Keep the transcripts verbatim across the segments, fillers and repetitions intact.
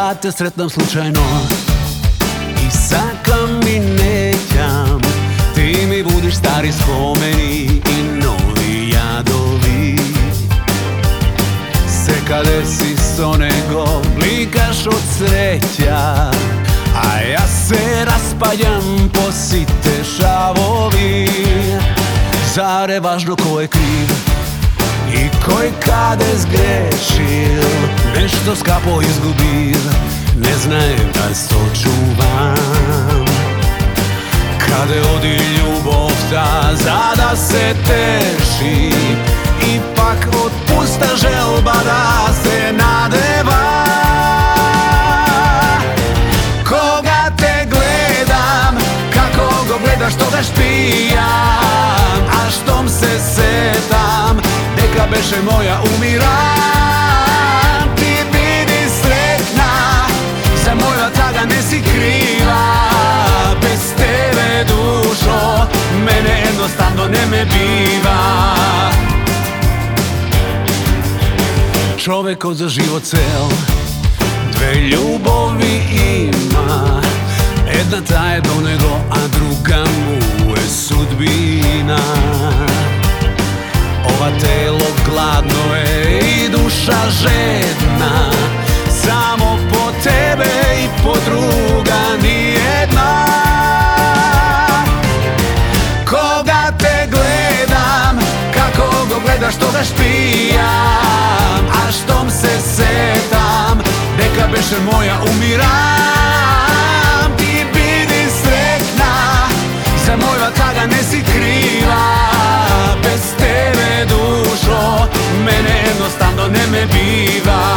da te sretnem slučajno i sakam i nećam. Ti mi budiš stari spomeni i novi jadovi. Se kada si so nego blikaš od sreća, a ja se raspaljam po site šavovi. Zar je važno ko je kriv i ko je kade zgrešil, nešto skapo izgubil, ne znajem da se očuvam. Kade odi ljubov ta zada se teši, ipak otpusta želba da se nadeva. Koga te gledam, kako go gledaš toga špijam, a štom se setam, neka beše moja umiram. Ti bidi sretna, za moja taga ne si kriva, bez tebe dušo, mene jednostavno ne me biva. Čovek od za život cel dve ljubovi ima, jedna ta je do nego, a druga mu je sudbina. Ova telo gladno je i duša žedna, samo po tebe i po druga nijedna. Koga te gledam, kako go gledaš toga špijam, a štom se setam, neka beše moja umiram. Ti bidi sretna, za moja taga ne si kriva, bez tebe dušo, mene jednostavno ne me biva.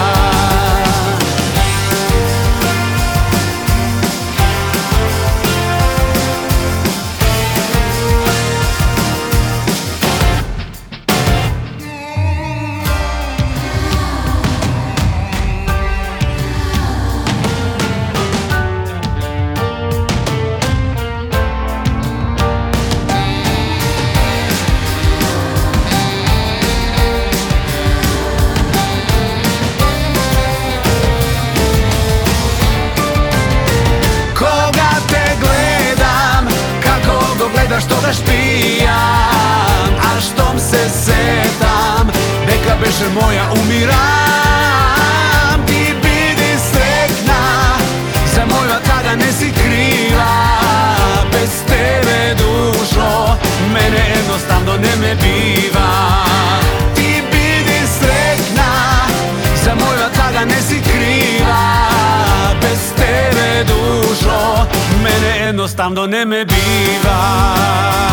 Što ga špijam, a štom se setam, neka beše moja umiram. Ti bidi sretna, za moja taga ne si kriva, bez tebe dušo, mene jednostavno ne me biva. Ti bidi sretna, za moja taga ne si kriva, bez tebe dušo, mene jednostavno ne me biva.